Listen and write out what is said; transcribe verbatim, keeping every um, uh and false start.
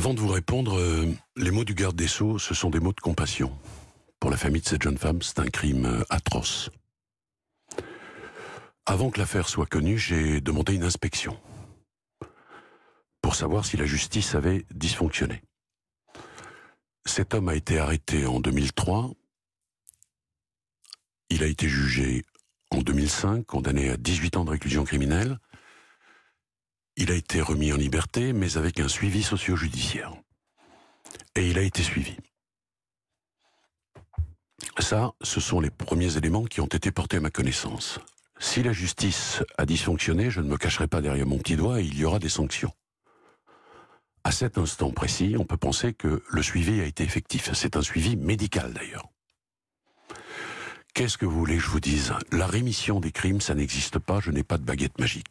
Avant de vous répondre, euh, les mots du garde des Sceaux, ce sont des mots de compassion. Pour la famille de cette jeune femme, c'est un crime euh, atroce. Avant que l'affaire soit connue, j'ai demandé une inspection pour savoir si la justice avait dysfonctionné. Cet homme a été arrêté en deux mille trois. Il a été jugé en deux mille cinq, condamné à dix-huit ans de réclusion criminelle. Il a été remis en liberté, mais avec un suivi socio-judiciaire. Et il a été suivi. Ça, ce sont les premiers éléments qui ont été portés à ma connaissance. Si la justice a dysfonctionné, je ne me cacherai pas derrière mon petit doigt et il y aura des sanctions. À cet instant précis, on peut penser que le suivi a été effectif. C'est un suivi médical d'ailleurs. Qu'est-ce que vous voulez que je vous dise? La rémission des crimes, ça n'existe pas, je n'ai pas de baguette magique.